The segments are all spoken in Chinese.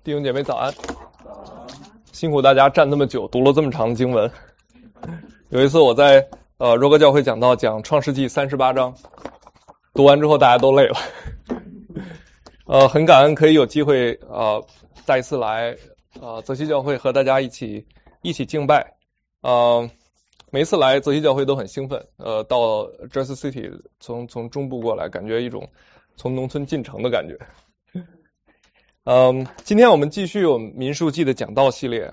弟兄姐妹早安，辛苦大家站那么久，读了这么长的经文。有一次我在若哥教会讲创世纪38章，读完之后大家都累了。很感恩可以有机会再一次来泽西教会和大家一起敬拜。每一次来泽西教会都很兴奋。到 Jersey City 从中部过来，感觉一种从农村进城的感觉。今天我们继续我们民数记的讲道系列。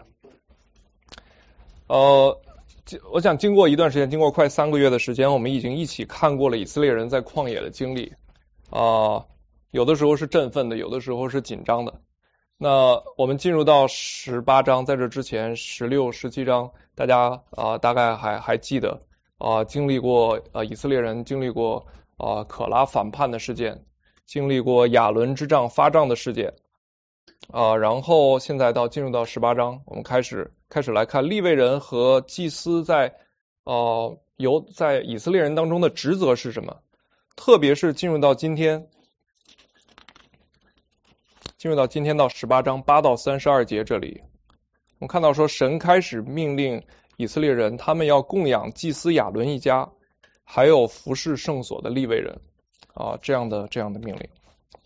我想经过一段时间，经过快3个月的时间，我们已经一起看过了以色列人在旷野的经历。有的时候是振奋的，有的时候是紧张的。那我们进入到18章，在这之前16、17章，大家大概还记得经历过以色列人经历过可拉反叛的事件，经历过亚伦之杖发杖的事件。然后现在进入到18章，我们开始来看利未人和祭司在以色列人当中的职责是什么，特别是进入到今天到18章8到32节这里，我们看到说神开始命令以色列人，他们要供养祭司亚伦一家，还有服侍圣所的利未人这样的命令。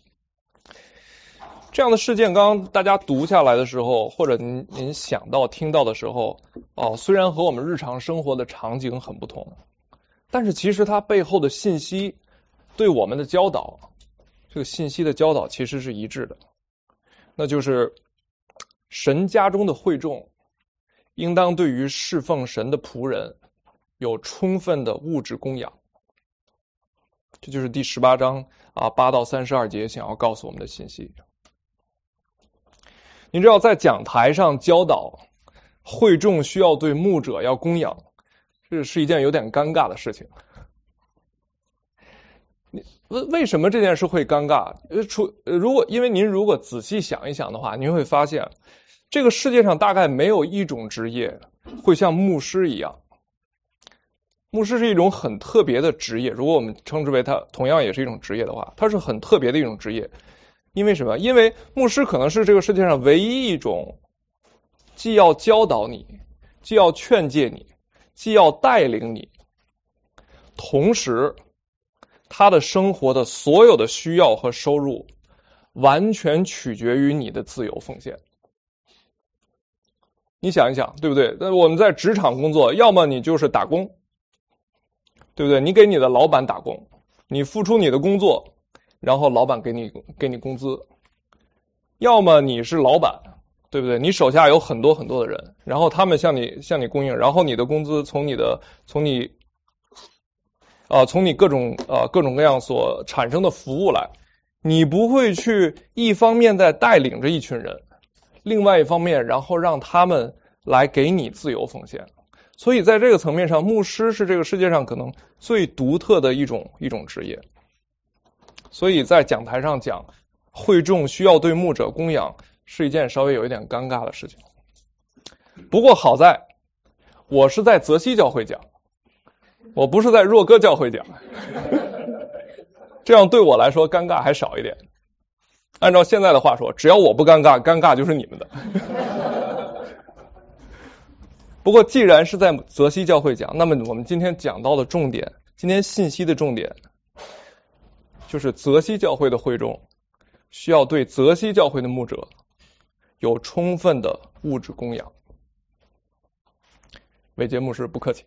这样的事件刚刚大家读下来的时候，或者您想到听到的时候，虽然和我们日常生活的场景很不同，但是其实它背后的信息对我们的教导，这个信息的教导其实是一致的，那就是神家中的会众应当对于侍奉神的仆人有充分的物质供养。这就是第18章8到32节想要告诉我们的信息。你知道在讲台上教导会众需要对牧者要供养，这是一件有点尴尬的事情。为什么这件事会尴尬？因为您如果仔细想一想的话，您会发现这个世界上大概没有一种职业会像牧师一样。牧师是一种很特别的职业，如果我们称之为它同样也是一种职业的话，它是很特别的一种职业。因为什么？因为牧师可能是这个世界上唯一一种既要教导你，既要劝诫你，既要带领你，同时他的生活的所有的需要和收入完全取决于你的自由奉献。你想一想，对不对？那我们在职场工作，要么你就是打工，对不对？你给你的老板打工，你付出你的工作，然后老板给你工资。要么你是老板，对不对？你手下有很多很多的人，然后他们向你供应，然后你的工资从你各种各样所产生的服务来，你不会去一方面在带领着一群人，另外一方面然后让他们来给你自由奉献。所以在这个层面上，牧师是这个世界上可能最独特的一种职业。所以在讲台上讲会众需要对牧者供养是一件稍微有一点尴尬的事情。不过好在我是在泽西教会讲，我不是在若哥教会讲，这样对我来说尴尬还少一点。按照现在的话说，只要我不尴尬，尴尬就是你们的。不过既然是在泽西教会讲，那么我们今天讲到的重点，今天信息的重点就是泽西教会的会众需要对泽西教会的牧者有充分的物质供养。伟杰牧师不客气。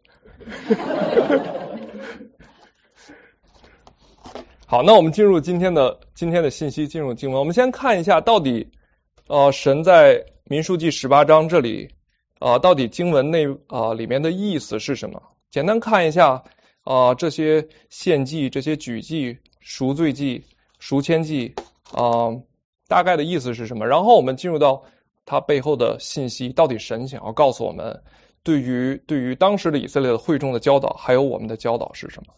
好，那我们进入今天的信息，进入经文。我们先看一下到底神在民数记18章这里到底经文里面的意思是什么。简单看一下这些献祭、这些举祭、赎罪祭、赎愆祭大概的意思是什么，然后我们进入到它背后的信息，到底神想要告诉我们对于当时的以色列的会众的教导，还有我们的教导是什么。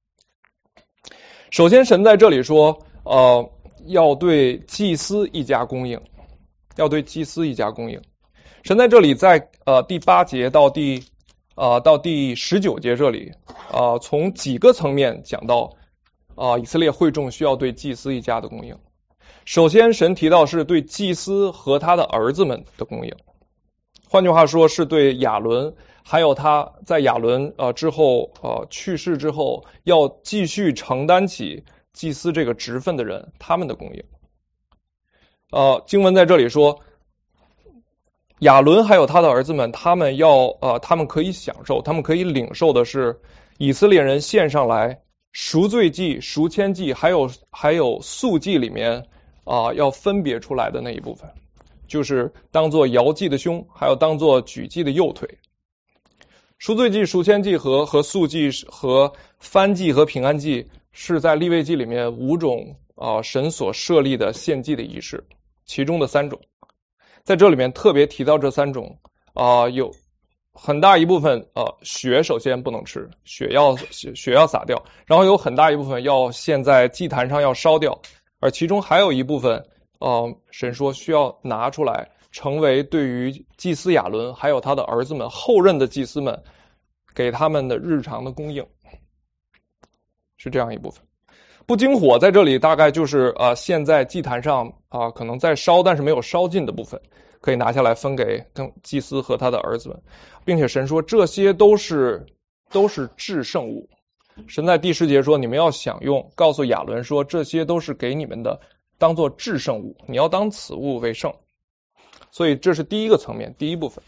首先神在这里说要对祭司一家供应，要对祭司一家供应。神在这里在第8节到第19节这里从几个层面讲到以色列会众需要对祭司一家的供应。 首先，神提到是对祭司和他的儿子们的供应，换句话说，是对亚伦，还有他在亚伦之后去世之后，要继续承担起祭司这个职分的人，他们的供应。经文在这里说，亚伦还有他的儿子们，他们可以享受，他们可以领受的是以色列人献上来赎罪祭、赎愆祭，还有素祭里面要分别出来的那一部分，就是当做摇祭的胸，还有当做举祭的右腿。赎罪祭、赎愆祭和素祭和燔祭和平安祭是在利未记里面5种神所设立的献祭的仪式，其中的3种，在这里面特别提到这3种有很大一部分血首先不能吃，血要洒掉，然后有很大一部分要献在祭坛上要烧掉，而其中还有一部分神说需要拿出来，成为对于祭司亚伦还有他的儿子们后任的祭司们给他们的日常的供应，是这样一部分。不经火在这里大概就是献在祭坛上可能在烧但是没有烧尽的部分，可以拿下来分给祭司和他的儿子们，并且神说这些都是至圣物。神在第10节说你们要享用，告诉亚伦说这些都是给你们的，当作至圣物，你要当此物为圣。所以这是第一个层面，第一部分。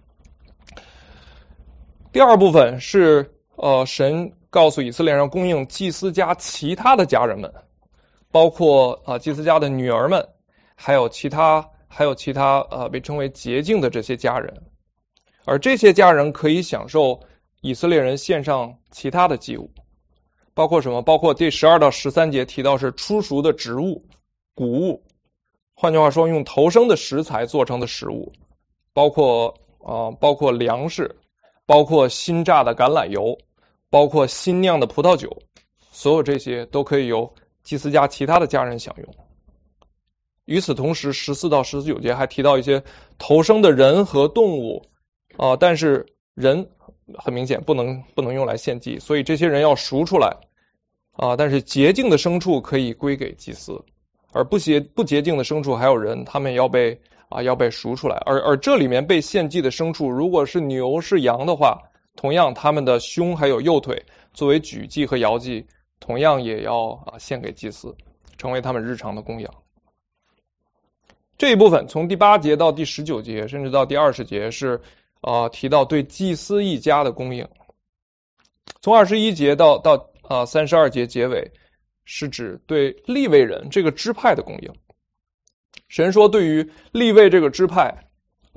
第二部分是神告诉以色列人供应祭司家其他的家人们，包括祭司家的女儿们，还有其他被称为洁净的这些家人，而这些家人可以享受以色列人献上其他的祭物，包括什么？包括第12到13节提到是初熟的植物、谷物，换句话说用头生的食材做成的食物，包括粮食，包括新榨的橄榄油，包括新酿的葡萄酒，所有这些都可以由祭司家其他的家人享用。与此同时14到19节还提到一些头生的人和动物但是人很明显不能用来献祭，所以这些人要赎出来但是洁净的牲畜可以归给祭司，而不洁净的牲畜还有人，他们要被赎出来。而这里面被献祭的牲畜，如果是牛是羊的话，同样他们的胸还有右腿作为举祭和摇祭，同样也要献给祭司，成为他们日常的供养。这一部分从第8节到第19节甚至到第20节是提到对祭司一家的供应。从21节到32节结尾是指对利未人这个支派的供应。神说对于利未这个支派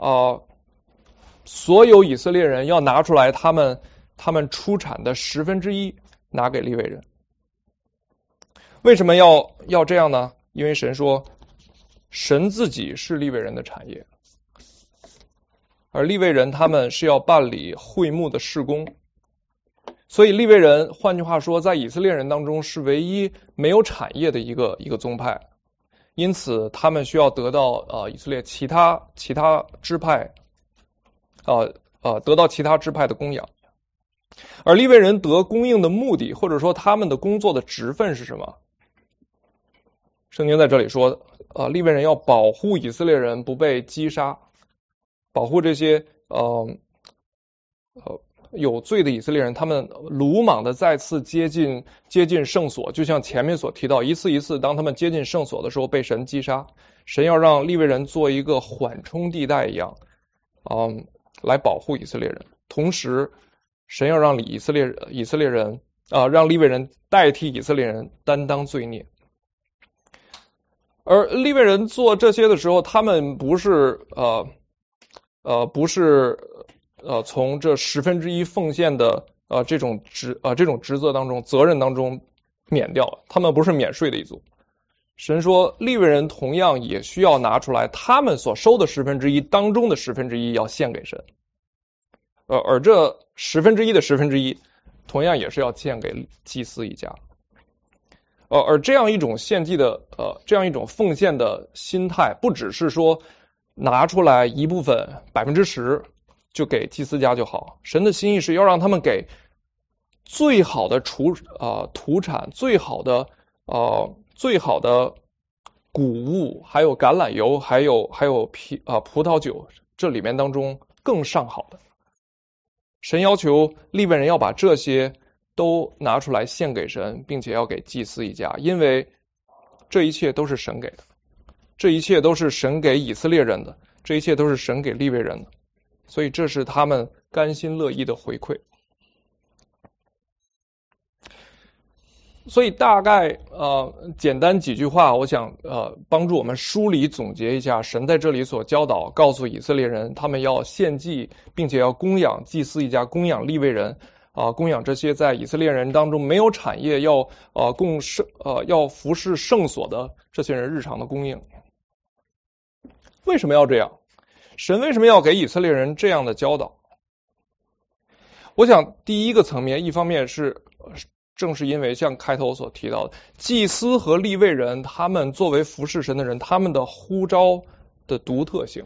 所有以色列人要拿出来他们出产的1/10拿给利未人。为什么要这样呢？因为神说神自己是利未人的产业，而利未人他们是要办理会幕的事工，所以利未人换句话说在以色列人当中是唯一没有产业的一个宗派，因此他们需要得到以色列其他支派得到其他支派的供养。而利未人得供应的目的或者说他们的工作的职分是什么？圣经在这里说利未人要保护以色列人不被击杀，保护这些有罪的以色列人，他们鲁莽的再次接近圣所，就像前面所提到一次一次当他们接近圣所的时候被神击杀，神要让利未人做一个缓冲地带一样来保护以色列人，同时神要让以色列人让利未人代替以色列人担当罪孽。而利未人做这些的时候，他们不是从这1/10奉献的这种职责当中责任当中免掉了，他们不是免税的一族。神说利未人同样也需要拿出来他们所收的1/10当中的1/10要献给神，而这1/10的1/10同样也是要献给祭司一家。而这样一种献祭的这样一种奉献的心态，不只是说拿出来一部分10%就给祭司家就好，神的心意是要让他们给最好的土产，最好的谷物，还有橄榄油，还有葡萄酒，这里面当中更上好的。神要求利未人要把这些都拿出来献给神，并且要给祭司一家，因为这一切都是神给的，这一切都是神给以色列人的，这一切都是神给利未人的，所以这是他们甘心乐意的回馈。所以大概简单几句话，我想帮助我们梳理总结一下神在这里所教导，告诉以色列人他们要献祭，并且要供养祭司一家，供养利未人供养这些在以色列人当中没有产业要服侍圣所的这些人日常的供应。为什么要这样？神为什么要给以色列人这样的教导？我想第一个层面，一方面是正是因为像开头所提到的，祭司和利未人他们作为服侍神的人，他们的呼召的独特性。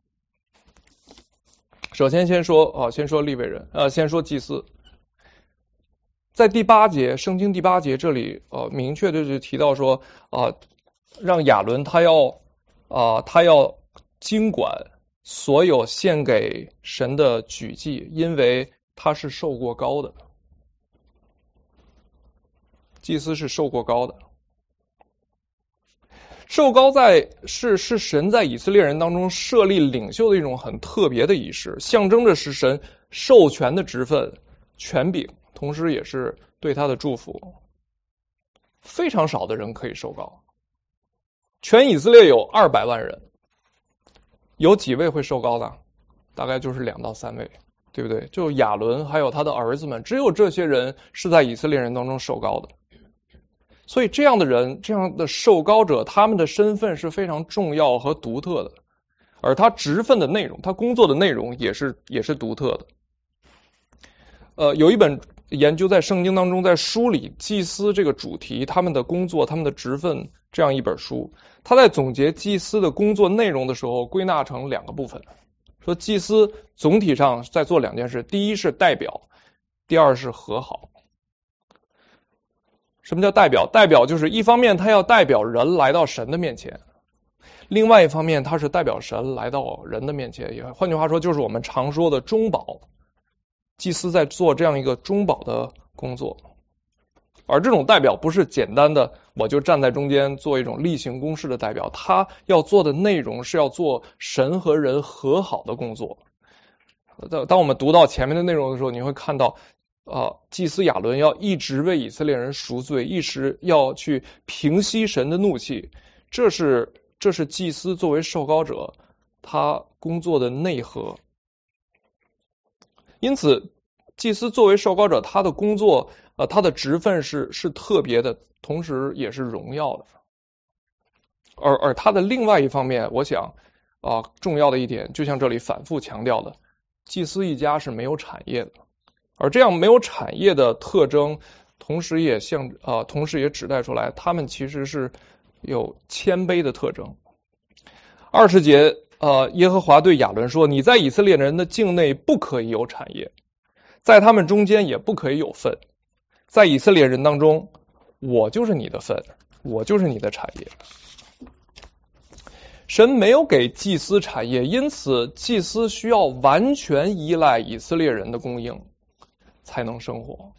首先先说利未人，先说祭司。在第8节，圣经第8节这里明确的就提到说让亚伦他要经管所有献给神的举祭，因为他是受过膏的。祭司是受过膏的，受膏是神在以色列人当中设立领袖的一种很特别的仪式，象征着是神授权的职分、权柄，同时也是对他的祝福。非常少的人可以受膏，全以色列有200万人，有几位会受膏呢？大概就是2到3位，对不对？就亚伦还有他的儿子们，只有这些人是在以色列人当中受膏的。所以这样的人，这样的受膏者，他们的身份是非常重要和独特的，而他职分的内容，他工作的内容也是独特的。有一本研究在圣经当中在梳理祭司这个主题，他们的工作，他们的职分这样一本书，他在总结祭司的工作内容的时候归纳成2个部分，说祭司总体上在做2件事，第一是代表，第二是和好。什么叫代表？代表就是一方面他要代表人来到神的面前，另外一方面他是代表神来到人的面前，也换句话说就是我们常说的中保。祭司在做这样一个中保的工作，而这种代表不是简单的我就站在中间做一种例行公事的代表，他要做的内容是要做神和人和好的工作。当我们读到前面的内容的时候，你会看到祭司亚伦要一直为以色列人赎罪，一直要去平息神的怒气，这是祭司作为受膏者他工作的内核。因此祭司作为受膏者，他的工作他的职分是特别的，同时也是荣耀的。而他的另外一方面，我想重要的一点，就像这里反复强调的，祭司一家是没有产业的。而这样没有产业的特征，同时也指代出来，他们其实是有谦卑的特征。20节，耶和华对亚伦说：“你在以色列人的境内不可以有产业，在他们中间也不可以有份。在以色列人当中，我就是你的份，我就是你的产业。”神没有给祭司产业，因此祭司需要完全依赖以色列人的供应才能生活。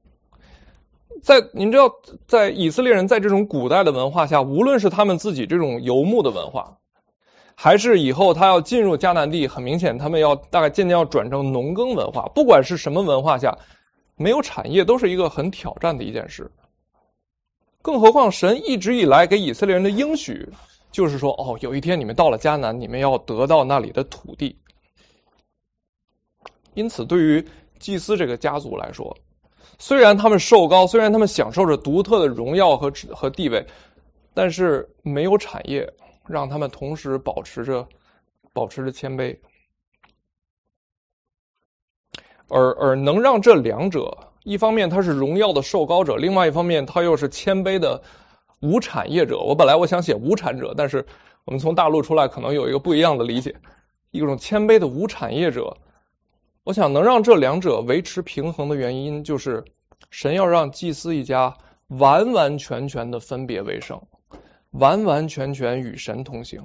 您知道，在以色列人在这种古代的文化下，无论是他们自己这种游牧的文化，还是以后他要进入迦南地，很明显他们大概渐渐要转成农耕文化，不管是什么文化下，没有产业都是一个很挑战的一件事。更何况神一直以来给以色列人的应许就是说，有一天你们到了迦南，你们要得到那里的土地。因此对于祭司这个家族来说，虽然他们受膏，虽然他们享受着独特的荣耀和地位，但是没有产业让他们同时保持着谦卑。而能让这两者，一方面他是荣耀的受膏者，另外一方面他又是谦卑的无产业者。本来我想写无产者，但是我们从大陆出来可能有一个不一样的理解，一种谦卑的无产业者。我想能让这两者维持平衡的原因，就是神要让祭司一家完完全全的分别为圣， 完完全全与神同行。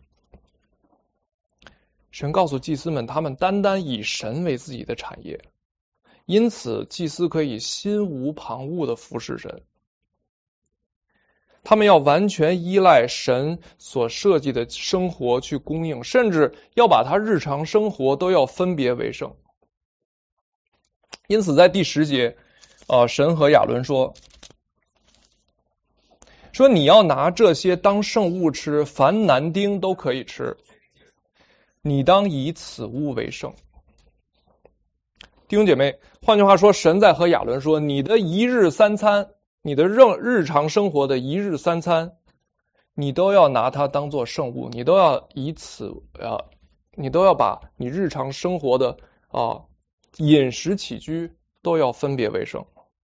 神告诉祭司们，他们单单以神为自己的产业，因此祭司可以心无旁骛地服侍神。他们要完全依赖神所设计的生活去供应，甚至要把他日常生活都要分别为圣。因此在第10节，神和亚伦说你要拿这些当圣物吃，凡男丁都可以吃，你当以此物为圣。弟兄姐妹，换句话说，神在和亚伦说，你的一日三餐，你的日常生活的一日三餐，你都要拿它当作圣物，你都要你都要把你日常生活的饮食起居都要分别为圣。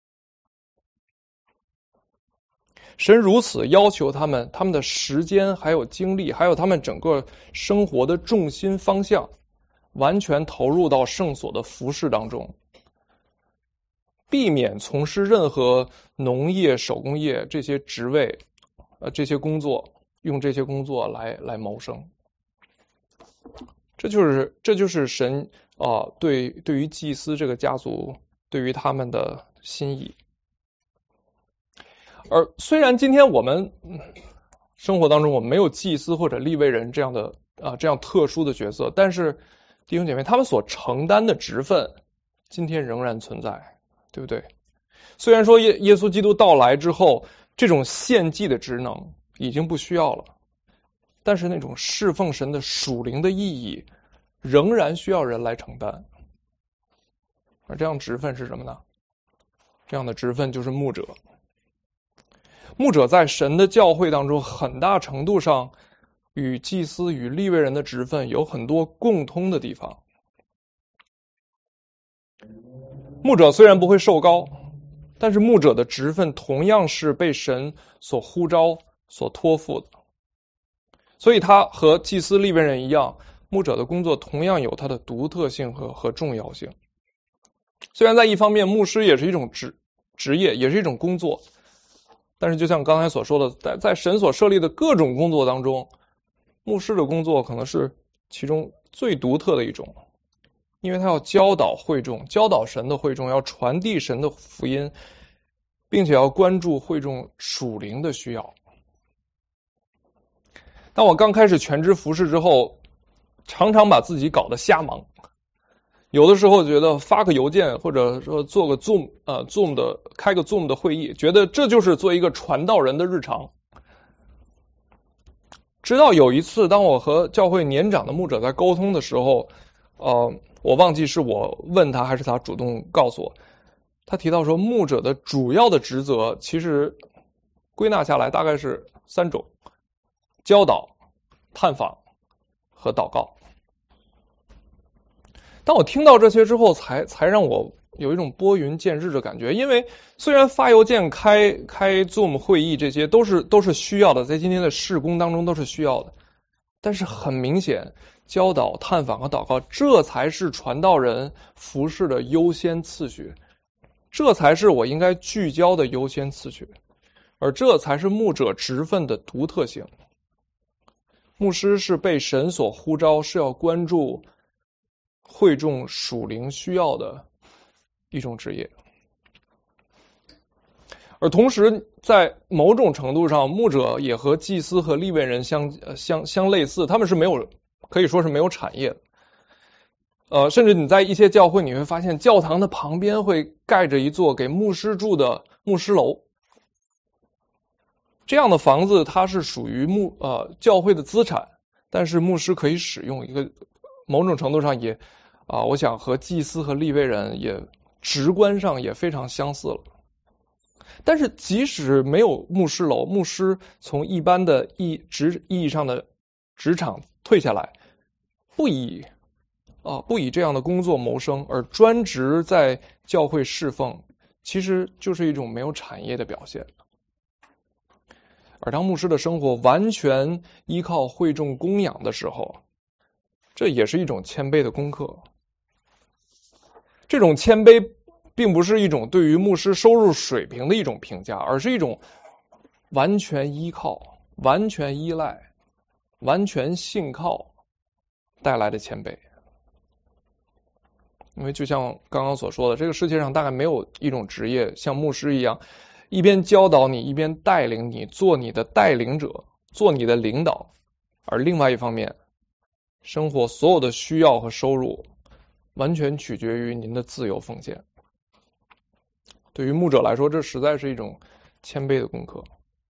神如此要求他们的时间还有精力，还有他们整个生活的重心方向，完全投入到圣所的服事当中，避免从事任何农业、手工业这些职位，这些工作，用这些工作来谋生。这就是神对于祭司这个家族，对于他们的心意。而虽然今天我们生活当中我们没有祭司或者利未人这样特殊的角色，但是弟兄姐妹，他们所承担的职分今天仍然存在，对不对？虽然说耶稣基督到来之后，这种献祭的职能已经不需要了，但是那种侍奉神的属灵的意义仍然需要人来承担。而这样职分是什么呢？这样的职分就是牧者。牧者在神的教会当中，很大程度上与祭司与利未人的职分有很多共通的地方。牧者虽然不会受膏，但是牧者的职分同样是被神所呼召、所托付的。所以他和祭司利未人一样，牧者的工作同样有它的独特性和重要性。虽然在一方面，牧师也是一种职业，也是一种工作，但是就像刚才所说的，在神所设立的各种工作当中，牧师的工作可能是其中最独特的一种，因为他要教导会众，教导神的会众，要传递神的福音，并且要关注会众属灵的需要。当我刚开始全职服侍之后，常常把自己搞得瞎忙，有的时候觉得发个邮件，或者说做个开个 Zoom 的会议，觉得这就是做一个传道人的日常。直到有一次，当我和教会年长的牧者在沟通的时候，我忘记是我问他还是他主动告诉我，他提到说，牧者的主要的职责其实归纳下来大概是3种：教导、探访和祷告。当我听到这些之后，才让我有一种拨云见日的感觉。因为虽然发邮件、开 Zoom 会议这些都是需要的，在今天的事工当中都是需要的，但是很明显，教导、探访和祷告，这才是传道人服事的优先次序，这才是我应该聚焦的优先次序，而这才是牧者职分的独特性。牧师是被神所呼召，是要关注会众属灵需要的一种职业。而同时在某种程度上，牧者也和祭司和利未人相类似，他们是可以说是没有产业的。甚至你在一些教会，你会发现教堂的旁边会盖着一座给牧师住的牧师楼。这样的房子它是属于教会的资产，但是牧师可以使用，一个某种程度上也我想和祭司和利未人也直观上也非常相似了。但是即使没有牧师楼，牧师从一般的意义上的职场退下来，不以这样的工作谋生，而专职在教会侍奉，其实就是一种没有产业的表现。而当牧师的生活完全依靠会众供养的时候，这也是一种谦卑的功课。这种谦卑并不是一种对于牧师收入水平的一种评价，而是一种完全依靠， 完全依赖、完全信靠带来的谦卑。因为就像刚刚所说的，这个世界上大概没有一种职业像牧师一样，一边教导你，一边带领你，做你的带领者，做你的领导，而另外一方面，生活所有的需要和收入完全取决于您的自由奉献。对于牧者来说，这实在是一种谦卑的功课。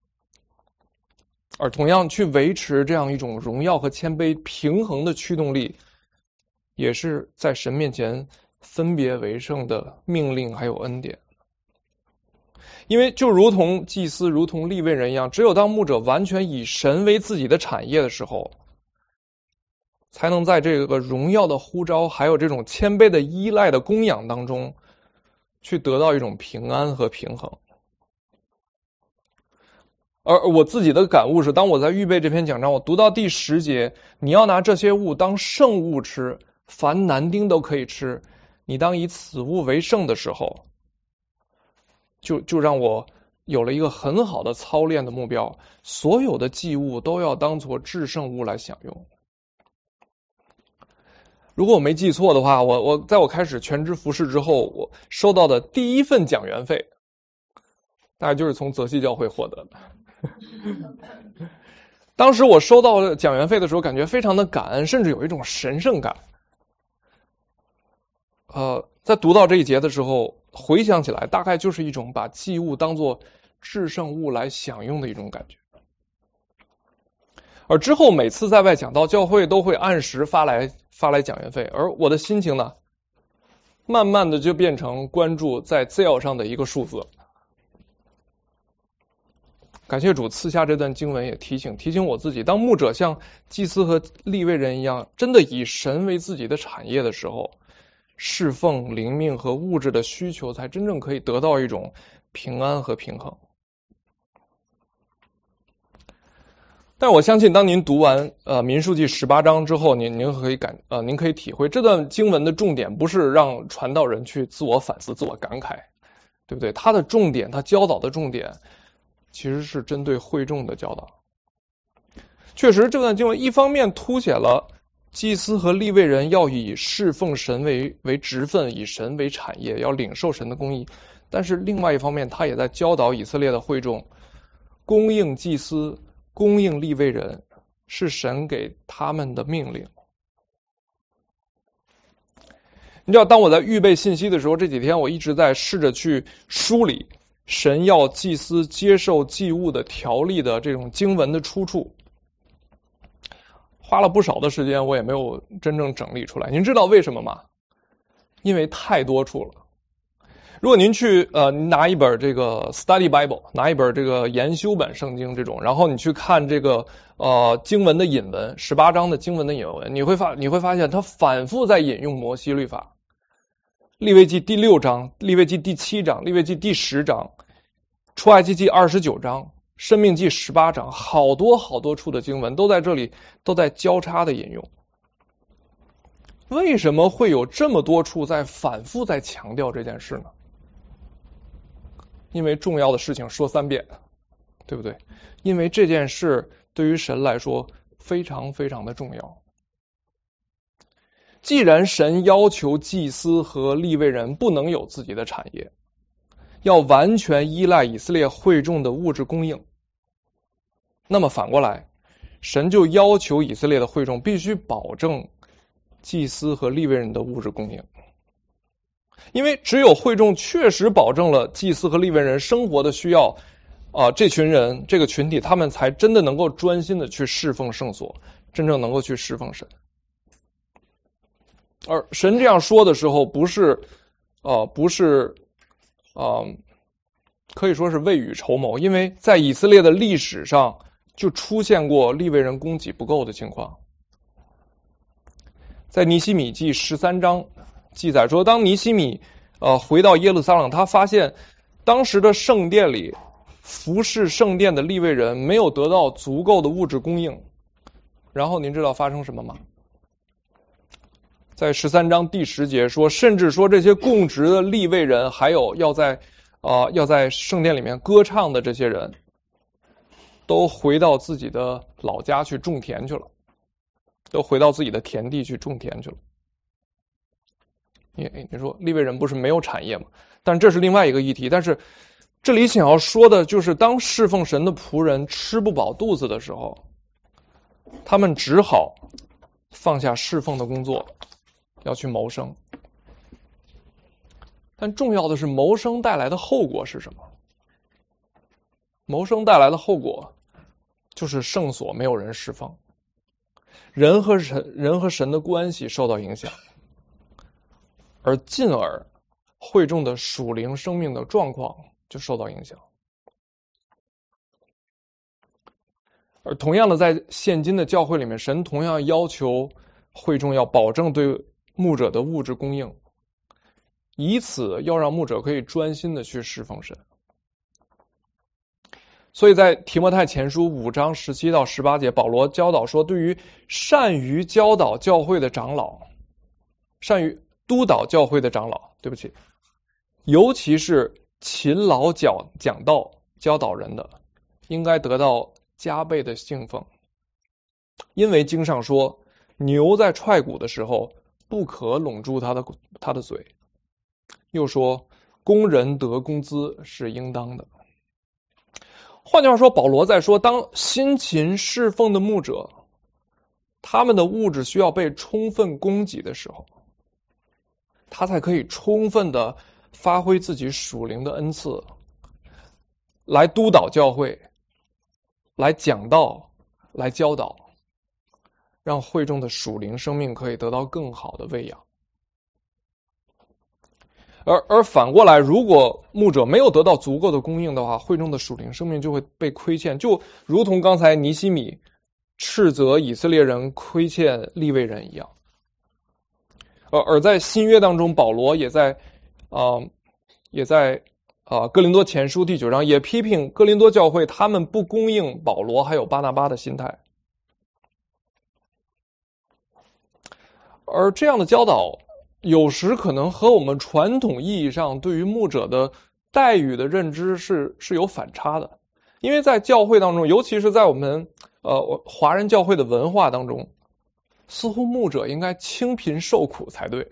而同样去维持这样一种荣耀和谦卑平衡的驱动力，也是在神面前分别为圣的命令还有恩典。因为就如同祭司如同利未人一样，只有当牧者完全以神为自己的产业的时候，才能在这个荣耀的呼召还有这种谦卑的依赖的供养当中去得到一种平安和平衡。而我自己的感悟是，当我在预备这篇讲章，我读到第10节，你要拿这些物当圣物吃，凡男丁都可以吃，你当以此物为圣的时候，就让我有了一个很好的操练的目标，所有的祭物都要当作至圣物来享用。如果我没记错的话，在我开始全职服侍之后，我收到的第一份讲员费，大概就是从泽西教会获得的。当时我收到讲员费的时候，感觉非常的感恩，甚至有一种神圣感。在读到这一节的时候，回想起来，大概就是一种把祭物当作至圣物来享用的一种感觉。而之后每次在外讲道，教会都会按时发来讲员费，而我的心情呢，慢慢的就变成关注在 Zelle 上的一个数字。感谢主赐下这段经文，也提醒我自己，当牧者像祭司和利未人一样，真的以神为自己的产业的时候，侍奉灵命和物质的需求才真正可以得到一种平安和平衡。但我相信，当您读完民数记18章之后，您可以体会这段经文的重点不是让传道人去自我反思、自我感慨，对不对？他的重点，他教导的重点，其实是针对会众的教导。确实，这段经文一方面凸显了祭司和利未人要以侍奉神为职分，以神为产业，要领受神的公义，但是另外一方面，他也在教导以色列的会众，供应祭司、供应利未人是神给他们的命令。你知道，当我在预备信息的时候，这几天我一直在试着去梳理神要祭司接受祭物的条例的这种经文的出处，花了不少的时间，我也没有真正整理出来。您知道为什么吗？因为太多处了。如果您去拿一本这个 Study Bible， 拿一本这个研修本圣经这种，然后你去看这个经文的引文，18章的经文的引文，你会发现他反复在引用摩西律法。利未记第6章、利未记第7章、利未记第10章、出埃及记29章、申命记18章，好多处的经文都在这里，都在交叉的引用。为什么会有这么多处反复在强调这件事呢？因为重要的事情说3遍，对不对？因为这件事对于神来说非常非常的重要。既然神要求祭司和利未人不能有自己的产业，要完全依赖以色列会众的物质供应，那么反过来，神就要求以色列的会众必须保证祭司和利未人的物质供应。因为只有会众确实保证了祭司和利未人生活的需要，这群人这个群体他们才真的能够专心的去侍奉圣所，真正能够去侍奉神。而神这样说的时候，不是可以说是未雨绸缪，因为在以色列的历史上就出现过利未人供给不够的情况。在尼希米记13章记载说，当尼希米回到耶路撒冷，他发现当时的圣殿里服侍圣殿的利未人没有得到足够的物质供应。然后您知道发生什么吗？在13章第10节说，甚至说这些供职的利未人，还有要在圣殿里面歌唱的这些人， 都回到自己的老家去种田去了，都回到自己的田地去种田去了。你说利未人不是没有产业吗？但这是另外一个议题。但是这里想要说的就是，当侍奉神的仆人吃不饱肚子的时候，他们只好放下侍奉的工作，要去谋生。但重要的是，谋生带来的后果是什么？谋生带来的后果就是圣所没有人侍奉，人和神的关系受到影响，而进而会众的属灵生命的状况就受到影响。而同样的，在现今的教会里面，神同样要求会众要保证对牧者的物质供应，以此要让牧者可以专心的去侍奉神。所以在提摩太前书5章17到18节，保罗教导说，对于善于教导教会的长老，善于督导教会的长老，尤其是勤劳讲道教导人的，应该得到加倍的敬奉。因为经上说，牛在踹骨的时候不可拢住他的嘴，又说工人得工资是应当的。换句话说，保罗在说，当辛勤侍奉的牧者，他们的物质需要被充分供给的时候，他才可以充分的发挥自己属灵的恩赐，来督导教会，来讲道，来教导，让会众的属灵生命可以得到更好的喂养。而反过来，如果牧者没有得到足够的供应的话，会众的属灵生命就会被亏欠，就如同刚才尼希米斥责以色列人亏欠利未人一样。而在新约当中，保罗也在哥林多前书第9章也批评哥林多教会他们不供应保罗还有巴拿巴的心态。而这样的教导有时可能和我们传统意义上对于牧者的待遇的认知是有反差的。因为在教会当中，尤其是在我们华人教会的文化当中，似乎牧者应该清贫受苦才对。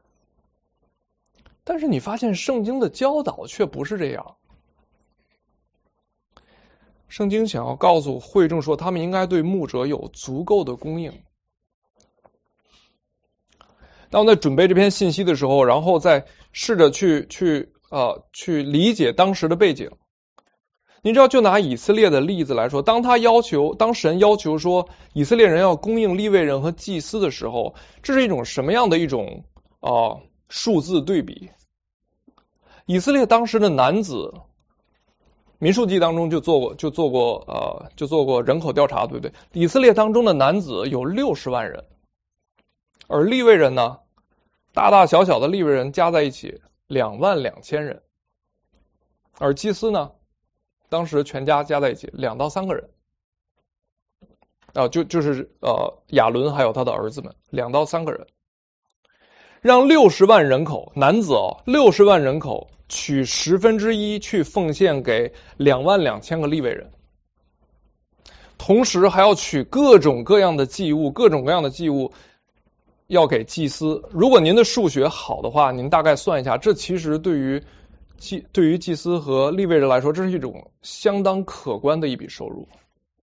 但是你发现圣经的教导却不是这样。圣经想要告诉会众说，他们应该对牧者有足够的供应。当我在准备这篇信息的时候，然后再试着去理解当时的背景。你知道，就拿以色列的例子来说，当神要求说以色列人要供应利未人和祭司的时候，这是一种什么样的一种数字对比？以色列当时的男子，民数记当中就做过人口调查，对不对？以色列当中的男子有60万人，而利未人呢，大大小小的利未人加在一起22000人，而祭司呢，当时全家加在一起2到3个人，就是亚伦还有他的儿子们2到3个人，让60万人口男子60万人口取1/10去奉献给22000个利未人，同时还要取各种各样的祭物要给祭司。如果您的数学好的话，您大概算一下，这其实对于祭司和利未人来说，这是一种相当可观的一笔收入。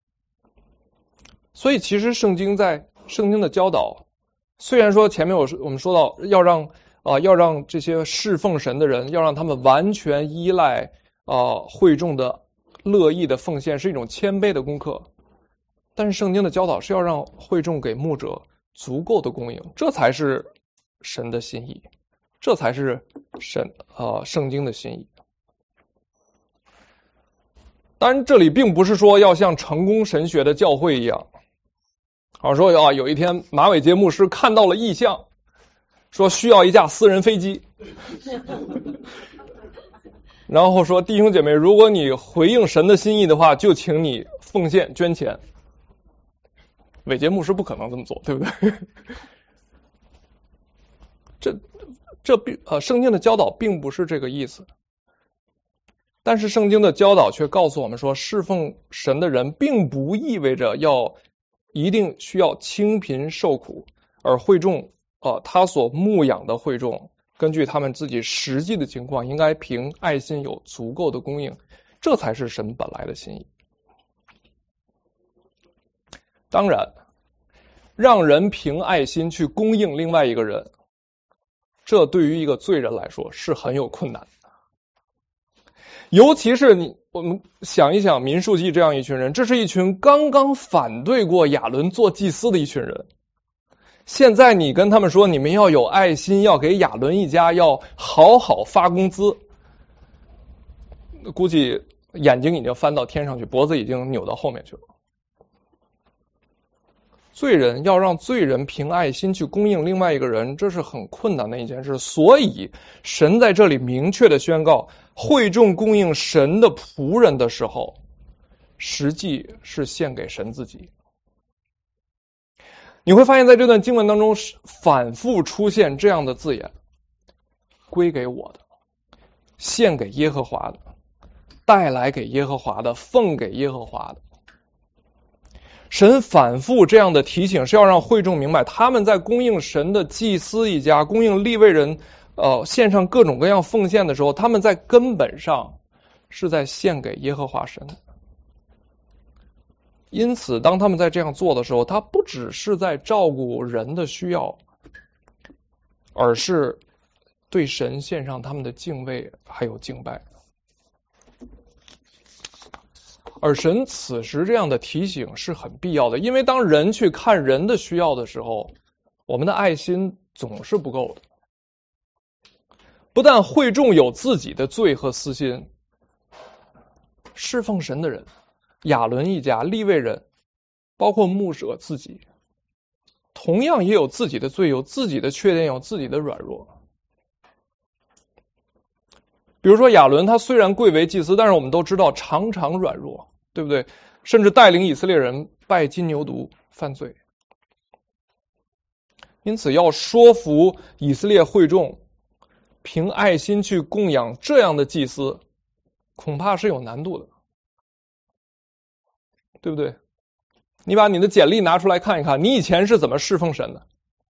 所以其实圣经的教导，虽然说前面我们说到要让这些侍奉神的人，要让他们完全依赖会众的乐意的奉献，是一种谦卑的功课。但是圣经的教导是要让会众给牧者足够的供应，这才是神的心意，这才是圣经的心意。当然这里并不是说要像成功神学的教会一样，说有一天马伟杰牧师看到了异象，说需要一架私人飞机然后说弟兄姐妹，如果你回应神的心意的话，就请你奉献捐钱。伟杰牧师不可能这么做，对不对？圣经的教导并不是这个意思。 但是圣经的教导却告诉我们说，侍奉神的人并不意味着一定需要清贫受苦，而会众他所牧养的会众，根据他们自己实际的情况，应该凭爱心有足够的供应，这才是神本来的心意。当然，让人凭爱心去供应另外一个人，这对于一个罪人来说是很有困难的。尤其是我们想一想民数记这样一群人，这是一群刚刚反对过亚伦做祭司的一群人。现在你跟他们说，你们要有爱心，要给亚伦一家要好好发工资，估计眼睛已经翻到天上去，脖子已经扭到后面去了。罪人要让罪人凭爱心去供应另外一个人，这是很困难的一件事。所以神在这里明确的宣告，会众供应神的仆人的时候，实际是献给神自己。你会发现在这段经文当中反复出现这样的字眼：归给我的，献给耶和华的，带来给耶和华的，奉给耶和华的。神反复这样的提醒，是要让会众明白，他们在供应神的祭司一家，供应利未人献上各种各样奉献的时候，他们在根本上是在献给耶和华神。因此当他们在这样做的时候，他不只是在照顾人的需要，而是对神献上他们的敬畏还有敬拜。而神此时这样的提醒是很必要的，因为当人去看人的需要的时候，我们的爱心总是不够的。不但会众有自己的罪和私心，侍奉神的人，亚伦一家、利未人，包括牧者自己，同样也有自己的罪，有自己的缺点，有自己的软弱。比如说亚伦，他虽然贵为祭司，但是我们都知道常常软弱，对不对？甚至带领以色列人拜金牛犊犯罪。因此要说服以色列会众凭爱心去供养这样的祭司，恐怕是有难度的，对不对？你把你的简历拿出来看一看，你以前是怎么侍奉神的？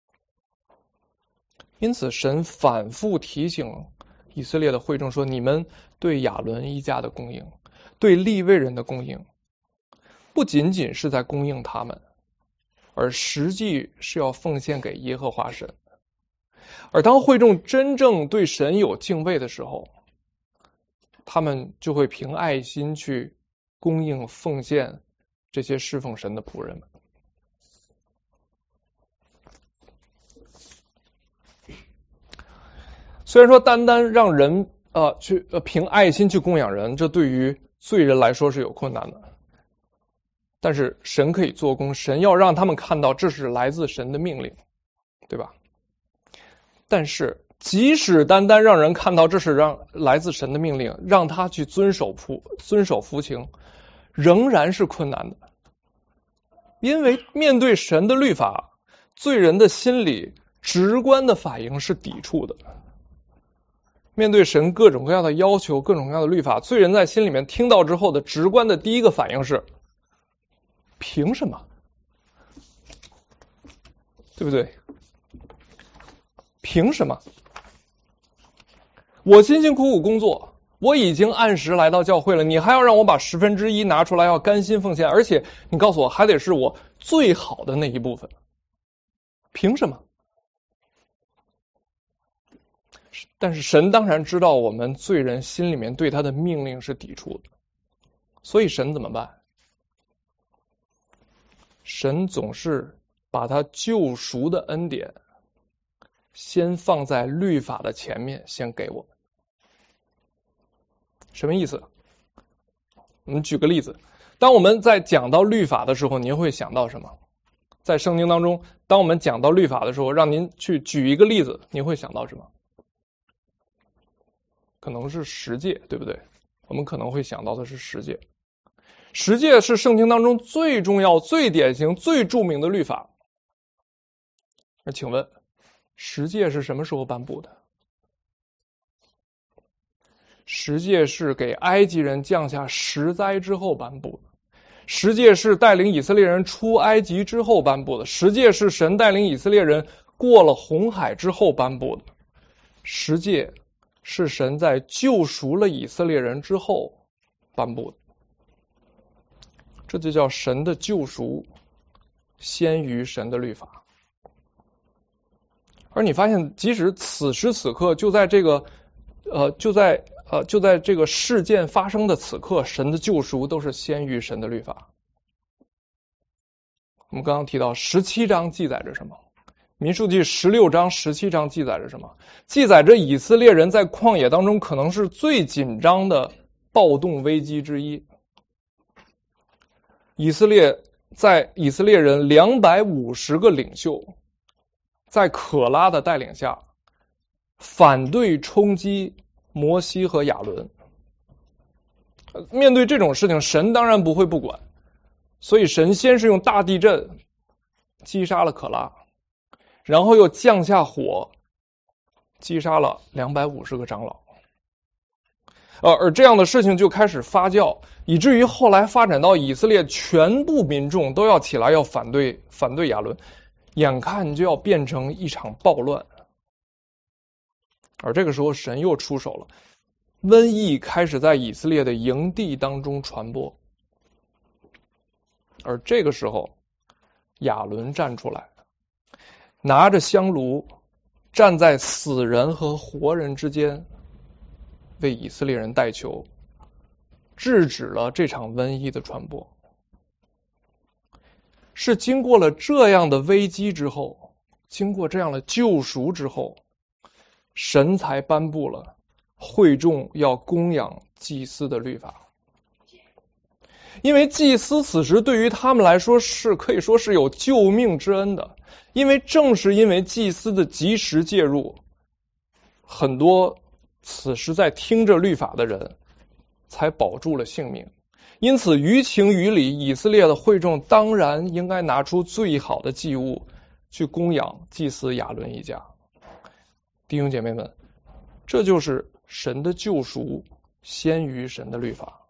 因此神反复提醒以色列的会众说，你们对亚伦一家的供应，对利未人的供应，不仅仅是在供应他们，而实际是要奉献给耶和华神。而当会众真正对神有敬畏的时候，他们就会凭爱心去供应奉献这些侍奉神的仆人们。虽然说单单让人去凭爱心去供养人，这对于罪人来说是有困难的，但是神可以做工，神要让他们看到这是来自神的命令，对吧？但是即使单单让人看到这是来自神的命令，让他去遵守服情，仍然是困难的。因为面对神的律法，罪人的心里直观的反应是抵触的。面对神各种各样的要求，各种各样的律法，罪人在心里面听到之后的直观的第一个反应是，凭什么？对不对？凭什么？我辛辛苦苦工作，我已经按时来到教会了，你还要让我把1/10拿出来要甘心奉献，而且你告诉我还得是我最好的那一部分，凭什么？但是神当然知道我们罪人心里面对他的命令是抵触的，所以神怎么办？神总是把他救赎的恩典先放在律法的前面，先给我们。什么意思？我们举个例子，当我们在讲到律法的时候，您会想到什么？在圣经当中，当我们讲到律法的时候，让您去举一个例子，您会想到什么？可能是十诫，对不对？我们可能会想到的是十诫。十诫是圣经当中最重要、最典型、最著名的律法。那请问，十诫是什么时候颁布的？ 十诫是给埃及人降下10灾之后颁布的，十诫是带领以色列人出埃及之后颁布的，十诫是神带领以色列人过了红海之后颁布的，十诫是神在救赎了以色列人之后颁布的。这就叫神的救赎先于神的律法。而你发现，即使此时此刻，就在这个事件发生的此刻，神的救赎都是先于神的律法。我们刚刚提到17章记载着什么？民数记16章、17章记载着什么？记载着以色列人在旷野当中可能是最紧张的暴动危机之一。以色列人250个领袖，在可拉的带领下，反对冲击摩西和亚伦。面对这种事情，神当然不会不管，所以神先是用大地震击杀了可拉，然后又降下火击杀了250个长老。而这样的事情就开始发酵，以至于后来发展到以色列全部民众都要起来要反对亚伦，眼看就要变成一场暴乱。而这个时候神又出手了，瘟疫开始在以色列的营地当中传播。而这个时候亚伦站出来，拿着香炉，站在死人和活人之间，为以色列人代求，制止了这场瘟疫的传播。是经过了这样的危机之后，经过这样的救赎之后，神才颁布了会众要供养祭司的律法。因为祭司此时对于他们来说是可以说是有救命之恩的，因为正是因为祭司的及时介入，很多此时在听着律法的人才保住了性命。因此于情于理，以色列的会众当然应该拿出最好的祭物去供养祭司亚伦一家。弟兄姐妹们，这就是神的救赎先于神的律法。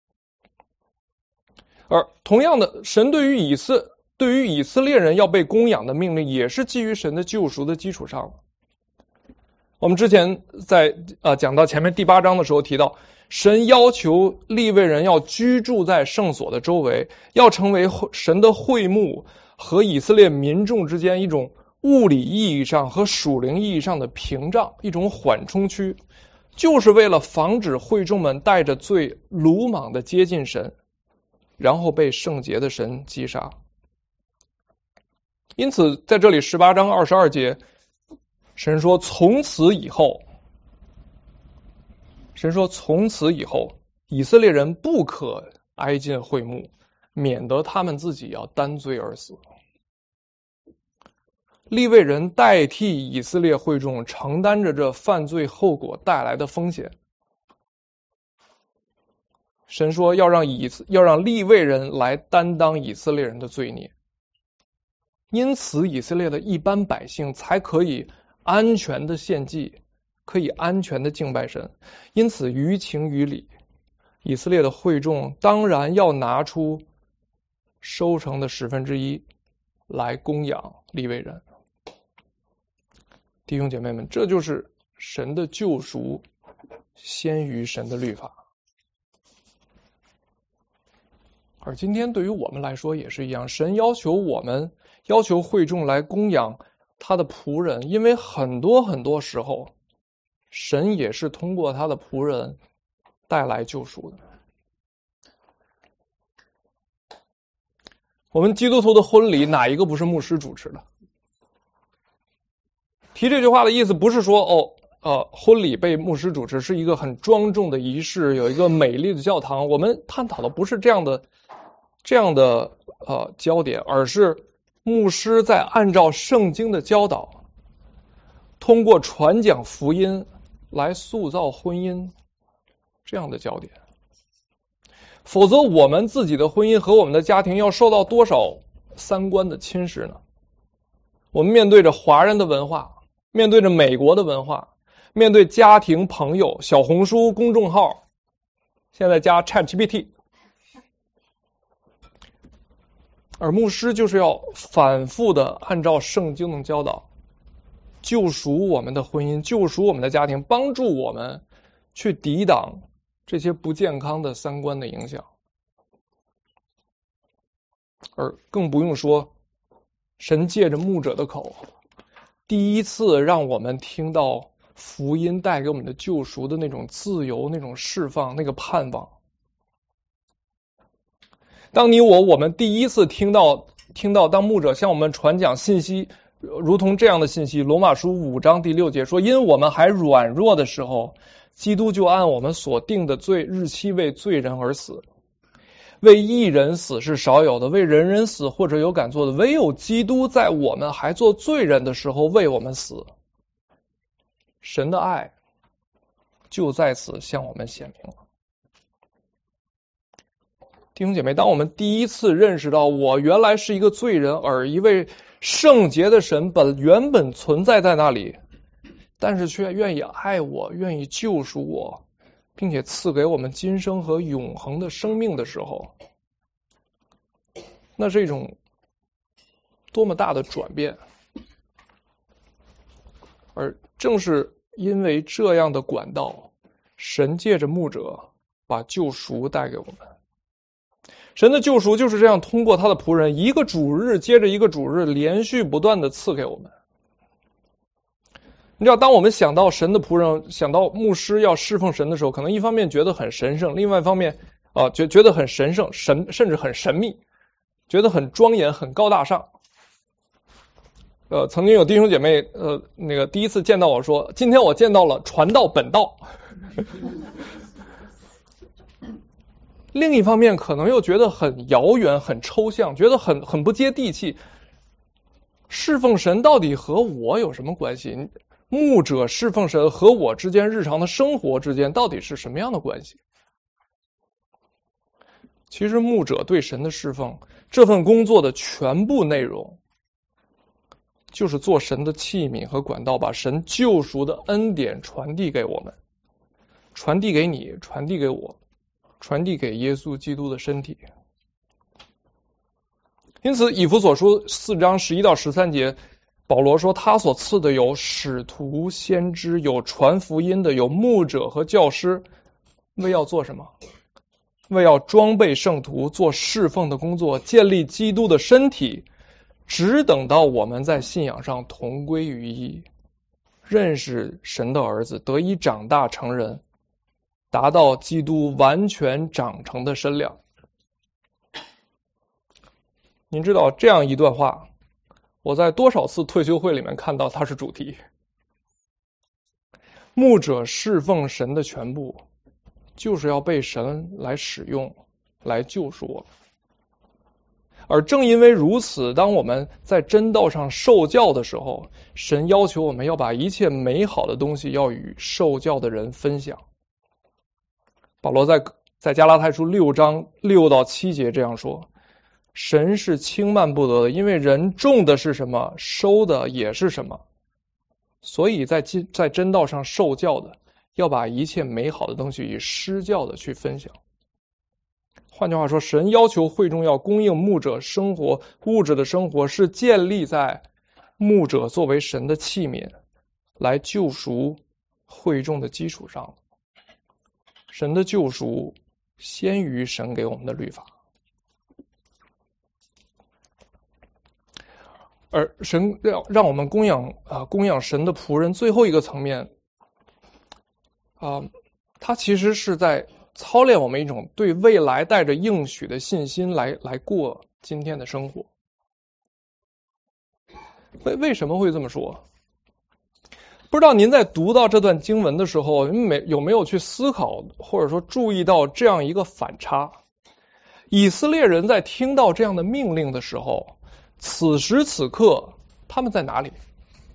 而同样的，神对于以色列人要被供养的命令，也是基于神的救赎的基础上的。我们之前在讲到前面第8章的时候提到，神要求利未人要居住在圣所的周围，要成为神的会幕和以色列民众之间一种物理意义上和属灵意义上的屏障，一种缓冲区，就是为了防止会众们带着罪鲁莽的接近神，然后被圣洁的神击杀。因此在这里18章22节，神说从此以后，以色列人不可挨近会幕，免得他们自己要担罪而死。利未人代替以色列会众承担着这犯罪后果带来的风险。神说要让利未人来担当以色列人的罪孽，因此以色列的一般百姓才可以安全的献祭，可以安全的敬拜神。因此于情于理，以色列的会众当然要拿出收成的1/10来供养利未人。弟兄姐妹们，这就是神的救赎先于神的律法。而今天对于我们来说也是一样，神要求会众来供养他的仆人，因为很多时候神也是通过他的仆人带来救赎的。我们基督徒的婚礼哪一个不是牧师主持的？提这句话的意思不是说婚礼被牧师主持是一个很庄重的仪式，有一个美丽的教堂，我们探讨的不是这样的焦点，而是牧师在按照圣经的教导，通过传讲福音来塑造婚姻这样的焦点。否则我们自己的婚姻和我们的家庭要受到多少三观的侵蚀呢？我们面对着华人的文化，面对着美国的文化， 面对家庭、朋友、小红书、公众号，现在加 ChatGPT。而牧师就是要反复的按照圣经的教导，救赎我们的婚姻，救赎我们的家庭，帮助我们去抵挡这些不健康的三观的影响。而更不用说神借着牧者的口，第一次让我们听到福音带给我们的救赎的那种自由，那种释放，那个盼望。当我们第一次听到当牧者向我们传讲信息，如同这样的信息，罗马书5章第6节说，因我们还软弱的时候，基督就按我们所定的日期为罪人而死。为一人死是少有的，为人人死或者有敢做的，唯有基督在我们还做罪人的时候为我们死。神的爱就在此向我们显明了。弟兄姐妹，当我们第一次认识到我原来是一个罪人，而一位圣洁的神原本存在在那里，但是却愿意爱我，愿意救赎我，并且赐给我们今生和永恒的生命的时候，那是一种多么大的转变。而正是因为这样的管道，神借着牧者把救赎带给我们。神的救赎就是这样通过他的仆人，一个主日接着一个主日，连续不断的赐给我们。你知道，当我们想到神的仆人，想到牧师要侍奉神的时候，可能一方面觉得很神圣，另外一方面觉得很神圣，甚至很神秘，觉得很庄严，很高大上。曾经有弟兄姐妹第一次见到我说，今天我见到了传道本道。另一方面可能又觉得很遥远，很抽象，觉得很不接地气。侍奉神到底和我有什么关系？牧者侍奉神和我之间日常的生活之间到底是什么样的关系？其实牧者对神的侍奉，这份工作的全部内容就是做神的器皿和管道，把神救赎的恩典传递给我们，传递给你，传递给我，传递给耶稣基督的身体。因此以弗所书4章11到13节，保罗说他所赐的有使徒、先知，有传福音的，有牧者和教师，为要做什么？为要装备圣徒，做侍奉的工作，建立基督的身体，只等到我们在信仰上同归于一，认识神的儿子，得以长大成人，达到基督完全长成的身量。您知道这样一段话，我在多少次退休会里面看到它是主题。牧者侍奉神的全部，就是要被神来使用，来救赎我们。而正因为如此，当我们在真道上受教的时候，神要求我们要把一切美好的东西要与受教的人分享。保罗在加拉太书6章6到7节这样说，神是轻慢不得的，因为人种的是什么，收的也是什么。所以在真道上受教的，要把一切美好的东西与施教的去分享。换句话说，神要求会众要供应牧者生活，物质的生活是建立在牧者作为神的器皿来救赎会众的基础上。神的救赎先于神给我们的律法。而神让我们供养神的仆人，最后一个层面它其实是在操练我们一种对未来带着应许的信心来过今天的生活。为什么会这么说？不知道您在读到这段经文的时候，有没有去思考或者说注意到这样一个反差？以色列人在听到这样的命令的时候，此时此刻他们在哪里？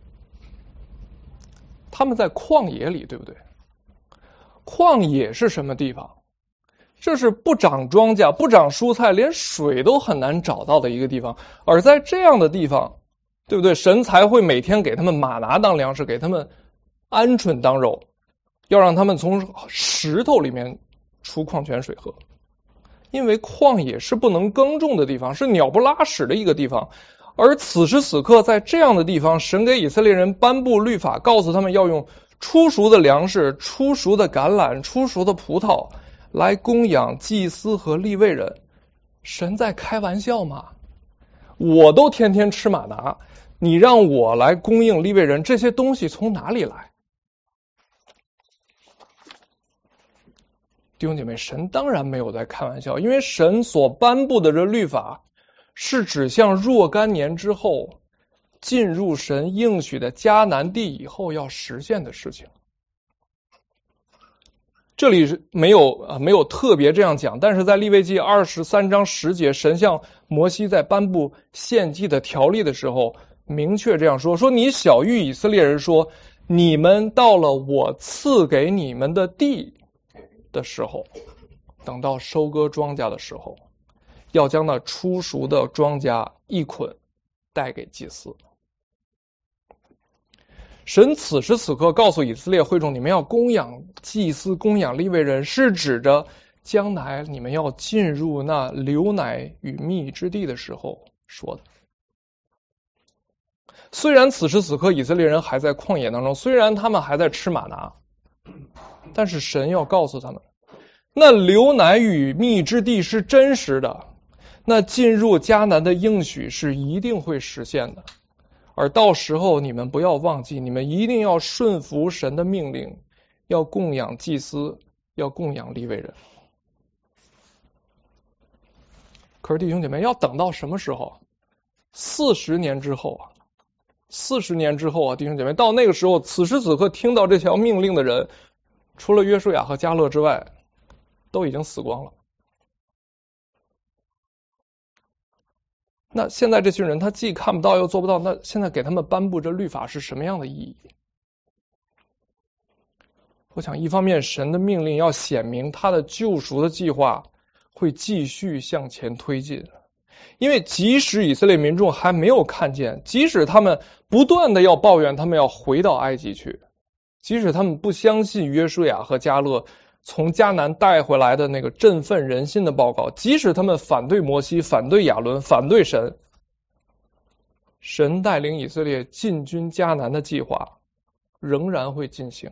他们在旷野里，对不对？旷野是什么地方？这是不长庄稼、不长蔬菜，连水都很难找到的一个地方。而在这样的地方，对不对？神才会每天给他们玛拿当粮食，给他们鹌鹑当肉，要让他们从石头里面出矿泉水喝。因为旷野是不能耕种的地方，是鸟不拉屎的一个地方。而此时此刻，在这样的地方，神给以色列人颁布律法，告诉他们要用初熟的粮食、初熟的橄榄、初熟的葡萄来供养祭司和利未人。神在开玩笑吗？我都天天吃玛拿，你让我来供应利未人，这些东西从哪里来？弟兄姐妹，神当然没有在开玩笑，因为神所颁布的这律法是指向若干年之后进入神应许的迦南地以后要实现的事情。这里是没有特别这样讲，但是在利未记23章10节，神向摩西在颁布献祭的条例的时候明确这样说，说你晓谕以色列人说，你们到了我赐给你们的地的时候，等到收割庄稼的时候，要将那初熟的庄稼一捆带给祭司。神此时此刻告诉以色列会众，你们要供养祭司，供养利未人，是指着将来你们要进入那流奶与蜜之地的时候说的。虽然此时此刻以色列人还在旷野当中，虽然他们还在吃玛拿，但是神要告诉他们，那流奶与蜜之地是真实的，那进入迦南的应许是一定会实现的。而到时候你们不要忘记，你们一定要顺服神的命令，要供养祭司，要供养利未人。可是弟兄姐妹，要等到什么时候？40年之后啊！40年之后啊，弟兄姐妹，到那个时候，此时此刻听到这条命令的人，除了约书亚和迦勒之外，都已经死光了。那现在这群人他既看不到又做不到，那现在给他们颁布这律法是什么样的意义？我想一方面神的命令要显明他的救赎的计划会继续向前推进，因为即使以色列民众还没有看见，即使他们不断的要抱怨他们要回到埃及去，即使他们不相信约书亚和迦勒从迦南带回来的那个振奋人心的报告，即使他们反对摩西，反对亚伦，反对神，神带领以色列进军迦南的计划仍然会进行。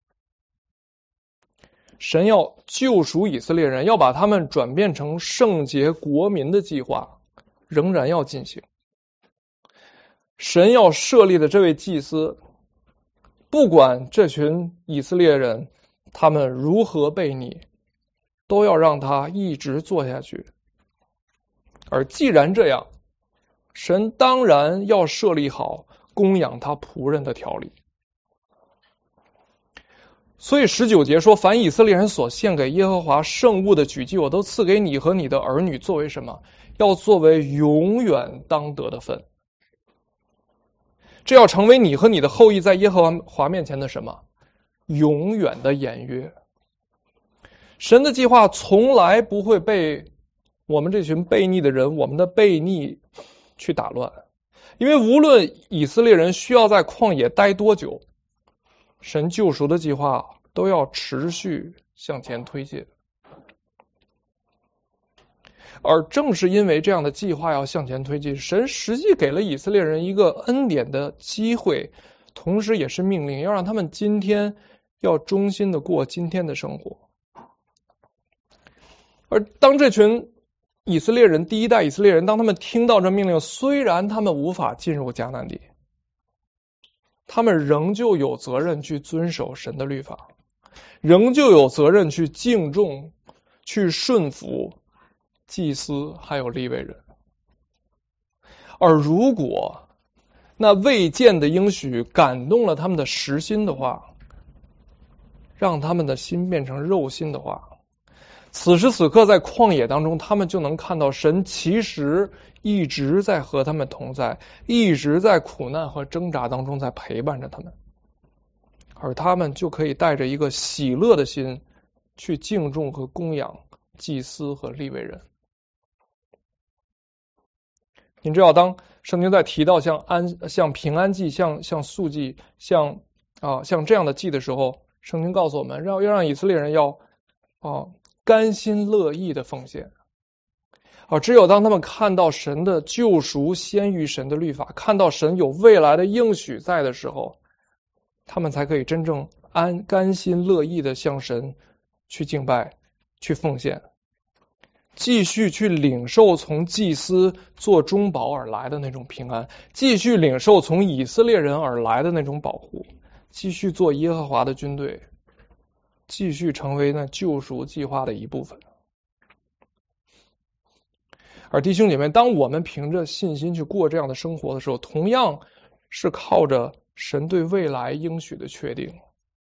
神要救赎以色列人，要把他们转变成圣洁国民的计划仍然要进行。神要设立的这位祭司，不管这群以色列人他们如何悖逆，都要让他一直做下去。而既然这样，神当然要设立好供养他仆人的条例。所以19节说，凡以色列人所献给耶和华圣物的举祭，我都赐给你和你的儿女，作为什么？要作为永远当得的分。这要成为你和你的后裔在耶和华面前的什么？永远的言约。神的计划从来不会被我们这群悖逆的人，我们的悖逆去打乱，因为无论以色列人需要在旷野待多久，神救赎的计划都要持续向前推进。而正是因为这样的计划要向前推进，神实际给了以色列人一个恩典的机会，同时也是命令，要让他们今天要忠心的过今天的生活。而当这群以色列人，第一代以色列人，当他们听到这命令，虽然他们无法进入迦南地，他们仍旧有责任去遵守神的律法，仍旧有责任去敬重、去顺服祭司还有利未人。而如果那未见的应许感动了他们的实心的话，让他们的心变成肉心的话，此时此刻在旷野当中，他们就能看到神其实一直在和他们同在，一直在苦难和挣扎当中在陪伴着他们，而他们就可以带着一个喜乐的心去敬重和供养祭司和利未人。您知道，当圣经在提到像平安祭、像素祭、像像这样的祭的时候，圣经告诉我们，要让以色列人要甘心乐意的奉献。只有当他们看到神的救赎先于神的律法，看到神有未来的应许在的时候，他们才可以真正甘心乐意的向神去敬拜，去奉献，继续去领受从祭司做中保而来的那种平安，继续领受从以色列人而来的那种保护，继续做耶和华的军队，继续成为那救赎计划的一部分。而弟兄姐妹，当我们凭着信心去过这样的生活的时候，同样是靠着神对未来应许的确定。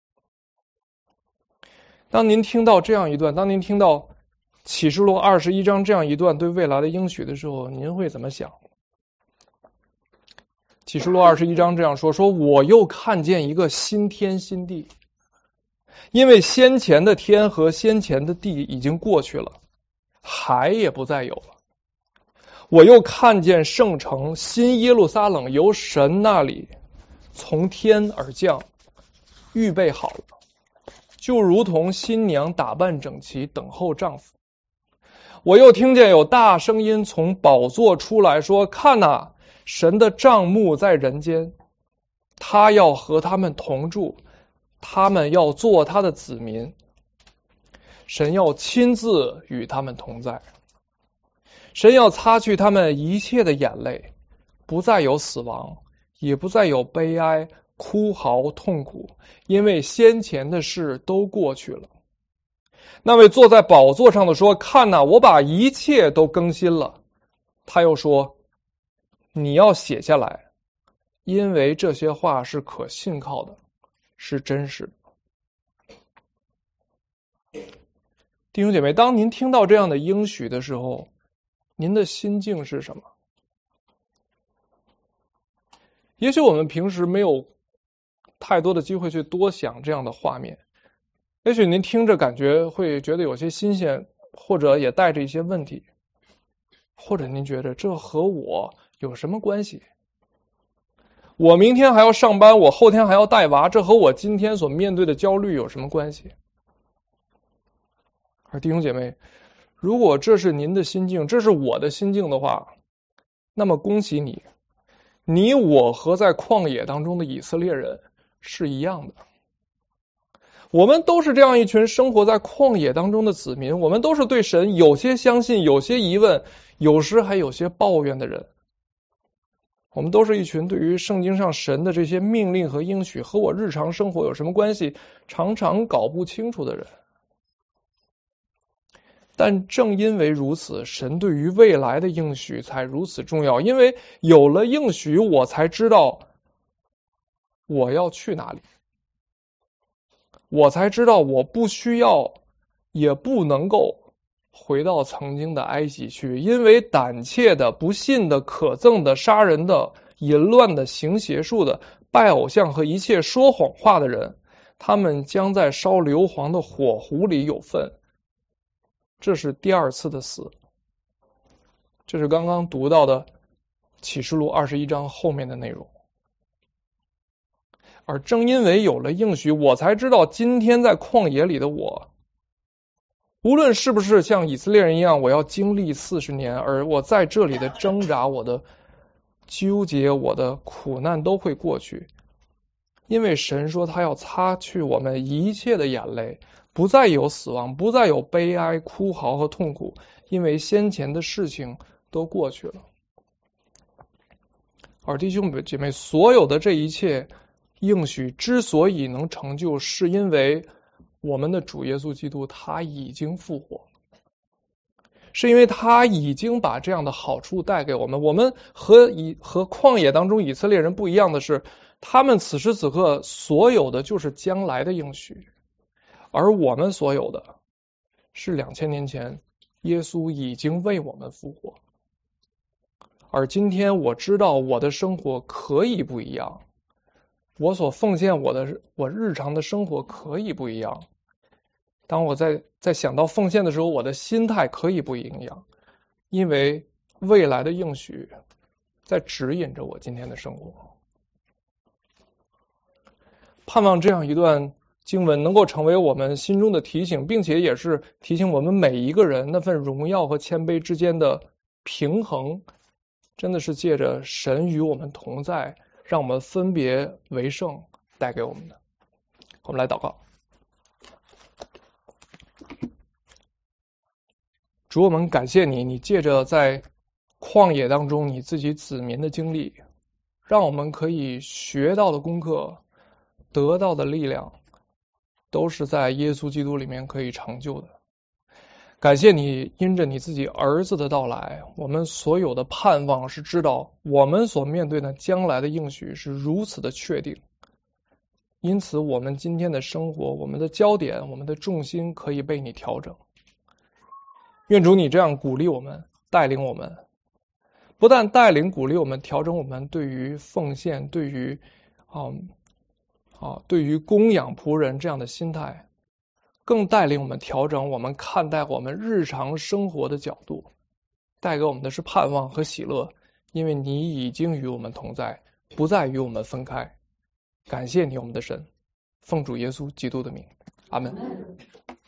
当您听到这样一段，当您听到启示录21章这样一段对未来的应许的时候，您会怎么想？启示录21章这样说，我又看见一个新天新地，因为先前的天和先前的地已经过去了，海也不再有了。我又看见圣城新耶路撒冷由神那里从天而降，预备好了，就如同新娘打扮整齐，等候丈夫。我又听见有大声音从宝座出来说，看哪，神的帐幕在人间，他要和他们同住，他们要做他的子民，神要亲自与他们同在。神要擦去他们一切的眼泪，不再有死亡，也不再有悲哀、哭嚎、痛苦，因为先前的事都过去了。那位坐在宝座上的说，看哪，我把一切都更新了。他又说，你要写下来，因为这些话是可信靠的，是真实的。弟兄姐妹，当您听到这样的应许的时候，您的心境是什么？也许我们平时没有太多的机会去多想这样的画面，也许您听着感觉会觉得有些新鲜，或者也带着一些问题，或者您觉得这和我有什么关系？我明天还要上班，我后天还要带娃，这和我今天所面对的焦虑有什么关系？而弟兄姐妹，如果这是您的心境，这是我的心境的话，那么恭喜你，你我和在旷野当中的以色列人是一样的。我们都是这样一群生活在旷野当中的子民，我们都是对神有些相信，有些疑问，有时还有些抱怨的人。我们都是一群对于圣经上神的这些命令和应许和我日常生活有什么关系，常常搞不清楚的人。但正因为如此，神对于未来的应许才如此重要，因为有了应许，我才知道我要去哪里，我才知道我不需要也不能够回到曾经的埃及去，因为胆怯的、不信的、可憎的、杀人的、淫乱的、行邪术的、拜偶像和一切说谎话的人，他们将在烧硫磺的火湖里有份。这是第二次的死，这是刚刚读到的启示录21章后面的内容。而正因为有了应许，我才知道今天在旷野里的我，无论是不是像以色列人一样，我要经历40年，而我在这里的挣扎，我的纠结，我的苦难都会过去，因为神说他要擦去我们一切的眼泪，不再有死亡，不再有悲哀、哭嚎和痛苦，因为先前的事情都过去了。而弟兄姐妹，所有的这一切应许之所以能成就，是因为我们的主耶稣基督他已经复活，是因为他已经把这样的好处带给我们。我们和旷野当中以色列人不一样的是，他们此时此刻所有的就是将来的应许，而我们所有的是2000年前耶稣已经为我们复活。而今天我知道我的生活可以不一样，我所奉献我日常的生活可以不一样。当我在想到奉献的时候，我的心态可以不一样，因为未来的应许在指引着我今天的生活。 盼望这样一段经文能够成为我们心中的提醒，并且也是提醒我们每一个人那份荣耀和谦卑之间的平衡，真的是借着神与我们同在，让我们分别为圣带给我们的。我们来祷告。主，我们感谢你，你借着在旷野当中你自己子民的经历，让我们可以学到的功课，得到的力量，都是在耶稣基督里面可以成就的。感谢你，因着你自己儿子的到来，我们所有的盼望是知道我们所面对的将来的应许是如此的确定。因此我们今天的生活，我们的焦点，我们的重心可以被你调整。愿主你这样鼓励我们，带领我们，不但带领鼓励我们，调整我们对于奉献，对于对于供养仆人这样的心态，更带领我们调整我们看待我们日常生活的角度，带给我们的是盼望和喜乐，因为你已经与我们同在，不再与我们分开。感谢你，我们的神，奉主耶稣基督的名，阿们。